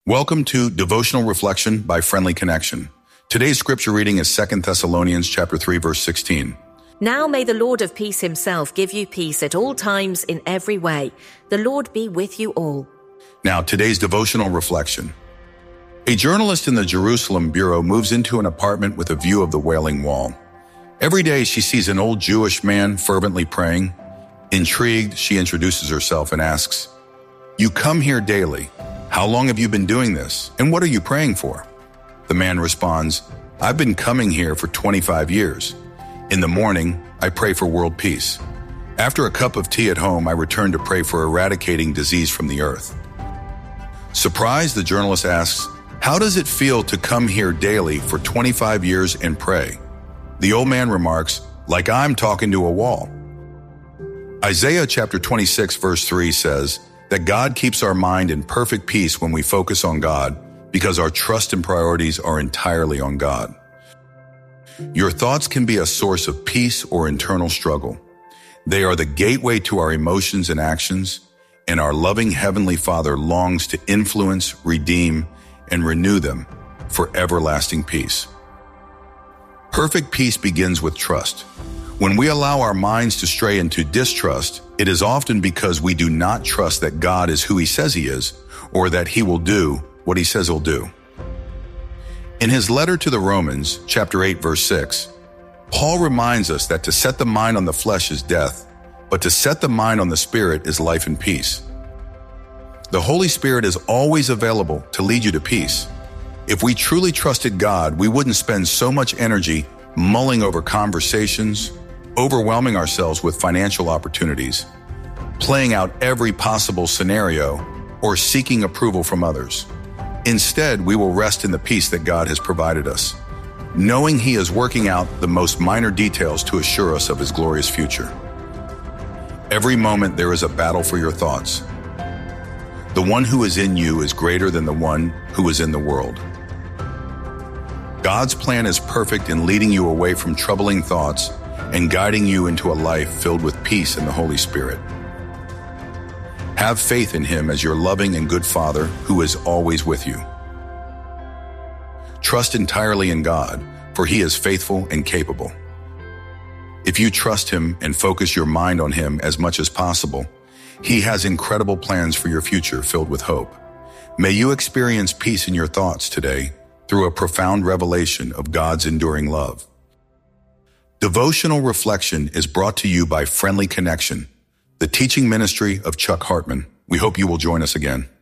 Welcome to Devotional Reflection by Friendly Connection. Today's scripture reading is 2 Thessalonians chapter 3, verse 16. Now may the Lord of peace himself give you peace at all times in every way. The Lord be with you all. Now, today's devotional reflection. A journalist in the Jerusalem Bureau moves into an apartment with a view of the Wailing Wall. Every day she sees an old Jewish man fervently praying. Intrigued, she introduces herself and asks, "You come here daily. How long have you been doing this, and what are you praying for?" The man responds, "I've been coming here for 25 years. In the morning, I pray for world peace. After a cup of tea at home, I return to pray for eradicating disease from the earth." Surprised, the journalist asks, "How does it feel to come here daily for 25 years and pray?" The old man remarks, "Like I'm talking to a wall." Isaiah chapter 26 verse 3 says that God keeps our mind in perfect peace when we focus on God because our trust and priorities are entirely on God. Your thoughts can be a source of peace or internal struggle. They are the gateway to our emotions and actions, and our loving Heavenly Father longs to influence, redeem, and renew them for everlasting peace. Perfect peace begins with trust. When we allow our minds to stray into distrust, it is often because we do not trust that God is who He says He is, or that He will do what He says He'll do. In his letter to the Romans, chapter 8, verse 6, Paul reminds us that to set the mind on the flesh is death, but to set the mind on the Spirit is life and peace. The Holy Spirit is always available to lead you to peace. If we truly trusted God, we wouldn't spend so much energy mulling over conversations, overwhelming ourselves with financial opportunities, playing out every possible scenario, or seeking approval from others. Instead, we will rest in the peace that God has provided us, knowing He is working out the most minor details to assure us of His glorious future. Every moment there is a battle for your thoughts. The one who is in you is greater than the one who is in the world. God's plan is perfect in leading you away from troubling thoughts and guiding you into a life filled with peace in the Holy Spirit. Have faith in Him as your loving and good Father who is always with you. Trust entirely in God, for He is faithful and capable. If you trust Him and focus your mind on Him as much as possible, He has incredible plans for your future filled with hope. May you experience peace in your thoughts today through a profound revelation of God's enduring love. Devotional Reflection is brought to you by Friendly Connection, the teaching ministry of Chuck Hartman. We hope you will join us again.